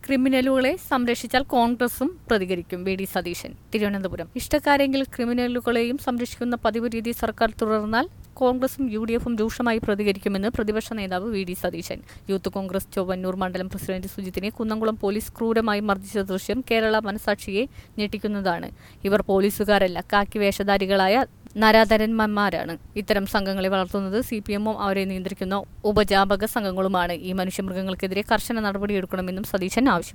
ക്രിമിനലുകളെ സംരക്ഷിച്ചാൽ കോൺഗ്രസും പ്രതികരിക്കും. V D Satheesan, Thiruvananthapuram. ഇഷ്ടക്കാരെങ്കിൽ ക്രിമിനലുകളെയും സംരക്ഷിക്കുന്ന പതിവ് രീതി സർക്കാർ തുടർന്നാൽ കോൺഗ്രസും UDFും രൂക്ഷമായി പ്രതികരിക്കുമെന്ന് പ്രതിപക്ഷ നേതാവ് V D Satheesan. Youth Congress Chowwannur മണ്ഡലം പ്രസിഡന്റ് സുജിത്തിനെ കുന്നംകുളം പോലീസ് ക്രൂരമായി മർദ്ദിച്ച ദൃശ്യം കേരള മനസാക്ഷിയെ ഞെട്ടിക്കുന്നതാണ്. ഇവർ പോലീസുകാരല്ല, കാക്കി വേഷധാരികളായ നരാധരന്മാരാണ്. ഇത്തരം സംഘങ്ങളെ വളർത്തുന്നത് CPMും അവരെ നിയന്ത്രിക്കുന്ന ഉപജാപക സംഘങ്ങളുമാണ്. ഈ മനുഷ്യമൃഗങ്ങൾക്കെതിരെ കർശന നടപടിയെടുക്കണമെന്നും സതീശൻ ആവശ്യപ്പെട്ടു.